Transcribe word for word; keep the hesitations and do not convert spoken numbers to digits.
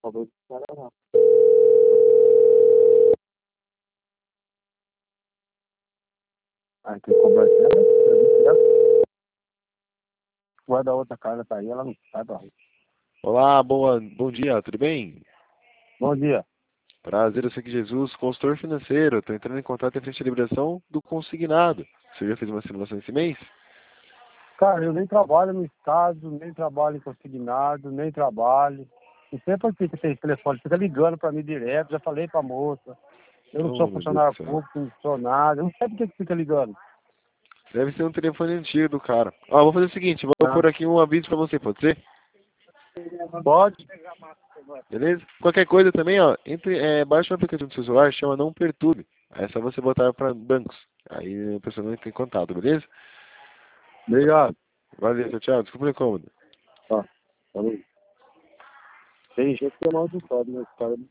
cobrou esse cara não. Aí tem que cobrar esse cara. O da outra cara tá aí, ela não sai da rua. Olá, boa, bom dia, tudo bem? Bom dia. Prazer, eu sou aqui Jesus, consultor financeiro. Estou entrando em contato em frente à liberação do consignado. Você já fez uma simulação esse mês? Cara, eu nem trabalho no estado, nem trabalho em consignado, nem trabalho. Não sei por que que tem esse telefone, fica ligando pra mim direto, já falei pra moça. Eu não Oh, sou meu Deus funcionário do céu. público, não sou nada. Eu não sei por que que fica ligando. Deve ser um telefone antigo do cara. Ó, vou fazer o seguinte, vou Tá? pôr aqui um aviso pra você, pode ser? Pode? Beleza? Qualquer coisa também, ó, entre, é, baixa um aplicativo do seu celular, chama Não Perturbe. Aí é só você botar para bancos. Aí a pessoa não entra em contato, beleza? Obrigado. Valeu, tchau, tchau. Desculpa o incômodo. Tá. Falou. Tem gente que é mal de né? Esse cara